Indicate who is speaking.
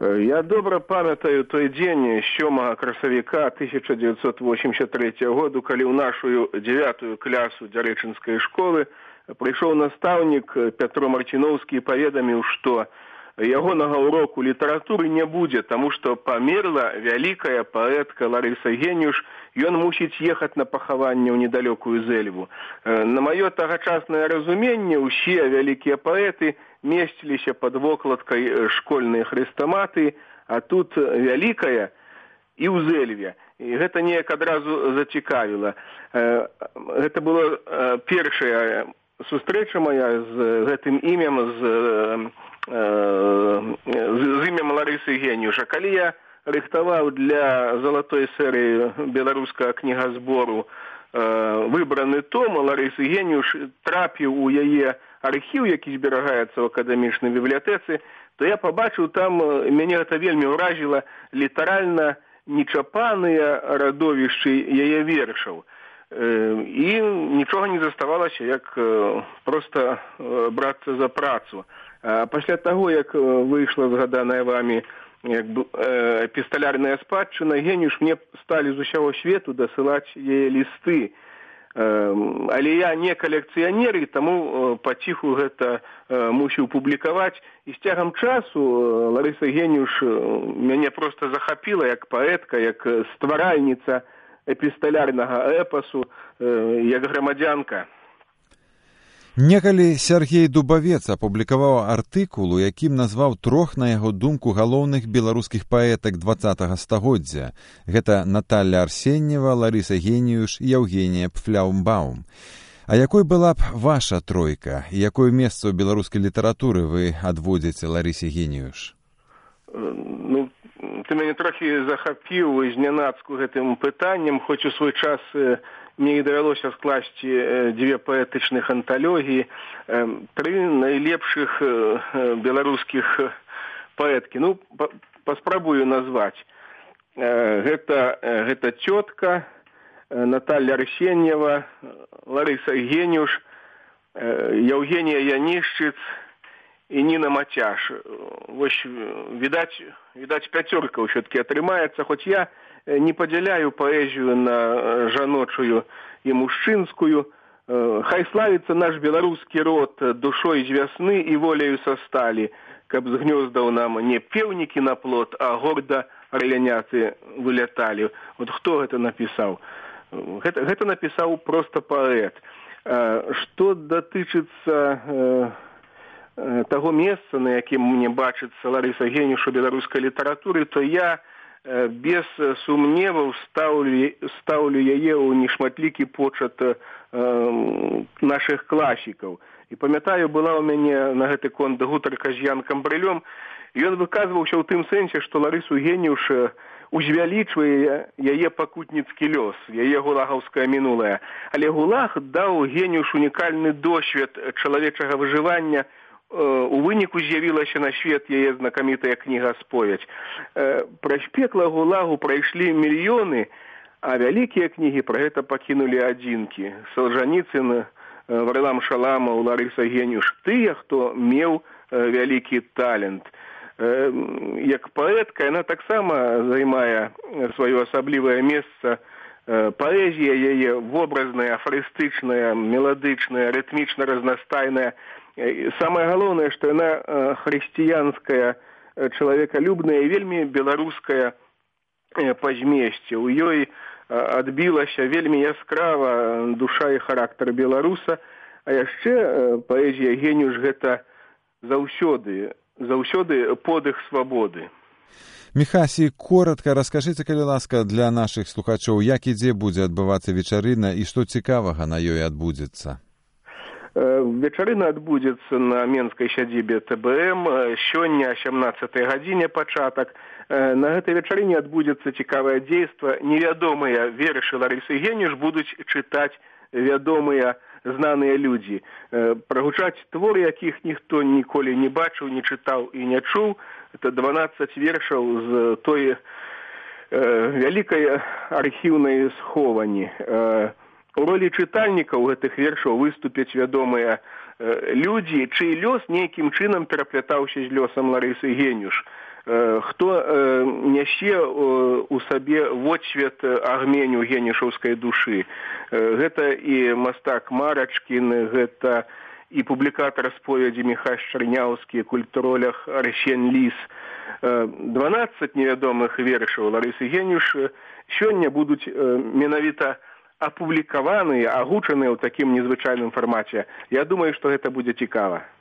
Speaker 1: Я добра памятаю той дзень 7 красавіка 1983 году, калі ў нашу 9 класу дзярэчынскай школы прыйшоў настаўнік Пятро Марціноўскі і паведаміў, што ягонага уроку літаратуры не будзе, таму што памерла вялікая паэтка Ларыса Геніюш, ён мусіць ехаць на пахаванне ў недалёкую Зэльву. На маё тагачаснае разуменне, усе вялікія паэты месціліся пад вокладкай школьнай хрэстаматыі, а тут вялікая і ў Зэльве. І гэта неяк адразу зацікавіла. Гэта была першая сустрэча мая з гэтым імем, з імем Ларысы Геніюш. А калі я рыхтаваў для залатой серыі беларускага кнігазбору выбраны том Ларысы Геніюш, трапіў у яе архіў, які зберагаецца ў акадэмічнай бібліятэцы, то я пабачыў там, мяне гэта вельмі ўражыла, літаральна нечапаныя радовішчы яе вершаў. І нічога не заставалася, як проста брацца за працу. Пасля таго, як выйшла згаданая вамі эпісталярная спадчына, Геніюш мне сталі з усяго свету дасылаць яе лісты. Але я не калекцыянер, і таму паціху гэта мусіў публікаваць. І з цягам часу Ларыса Геніюш мяне проста захапіла як паэтка, як стваральніца эпісталярнага эпасу, як грамадзянка.
Speaker 2: Некалі Сяргей Дубавец апублікаваў артыкул, у якім назваў трох, на яго думку, галоўных беларускіх паэтак 20-го стагоддзя. Гэта Наталля Арсеньева, Ларыса Геніюш і Яўгенія Пфляумбаум. А якой была б ваша тройка? І якое месца ў беларускай літаратуры вы адводзіце Ларысе Геніюш?
Speaker 1: Ну, ты мяне трохі захапіў знянацку гэтым пытаннем, хоць у свой час мне давялося скласці дзве паэтычных анталогіі, тры найлепшых беларускіх паэткі. Ну, паспрабую назваць. Гэта цётка, Наталля Арсеньева, Ларыса Геніюш, Яўгенія Янішчыц і Ніна Мацяш. Вось, відаць, пяцёрка ўсё-таки атрымаецца, хоць я не падзяляю паэзію на жаночую і мужчынскую. Хай славіцца наш беларускі род душой з вясны і воляю са сталі, каб з гнёздаў нам не пеўнікі на плот, а горда арляняцы выляталі. Вот хто гэта напісаў? Гэта напісаў проста паэт. Што датычыцца таго месца, на якім мне бачыцца Ларыса Геніюш у беларускай літаратуры, то я без сумневаў стаўлю яе ў нешматлікі почат нашых класікаў. І памятаю, была ў мяне на гэты конт гутарка з Янкам Брылём, і ён выказваўся ў тым сэнсе, што Ларысу Геніюш узвялічвае яе пакутніцкі лёс, яе гулагаўскае мінулае. Але гулаг даў Геніюш унікальны досвед чалавечага выжывання. У выніку з'явілася на свет яе знакамітая кніга «Споведь». Праз пекла гулагу прайшлі мільёны, а вялікія кнігі пра гэта пакінулі адзінкі. Салжаніцын, Варлам Шаламаў, Ларыса Геніюш, тыя, хто меў вялікі талент. Як паэтка, яна таксама займае сваё асаблівае месца. Паэзія яе вобразная, афарыстычная, меладычная, рытмічна разнастайная. Самае галоўнае, што яна хрысціянская, чалавекалюбная і вельмі беларуская па змесце. У ёй адбілася вельмі яскрава душа і характар беларуса, а яшчэ паэзія Геніюш гэта заўсёды подых свабоды.
Speaker 2: Міхасі, коротка раскажыце, калі ласка, для нашых слухачоў, як і дзе будзе адбывацца вечарына і што цікавага на ёй адбудзецца?
Speaker 1: Вечарына адбудзецца на менскай сядзібе ТБМ, сёння 17-й гадзіне пачатак. На гэтай вечарыне адбудзецца цікавае дзейства. Невядомыя вершы Ларысы Геніюш будуць чытаць вядомыя знаныя людзі. Прагучаць творы, якіх ніхто ніколі не бачыў, не чытаў і не чуў. Это 12 вершаў з той вялікай архіўнай сховані. У ролі чытальнікаў гэтых вершаў выступяць вядомыя людзі, чый лёс нейкім чынам пераплятаўся з лёсам Ларысы Геніюш. хто нясе у сабе водсвет агменю генішаўскай душы. Гэта і мастак Марачкін, гэта і публікатар споведзі Міхась Чарняўскі, культуролях Арсен Ліс. 12 невядомых вершаў Ларысы Геніюш сёння будуць менавіта апублікаваныя, агучаныя ў такім незвычайным фармаце. Я думаю, што гэта будзе цікава.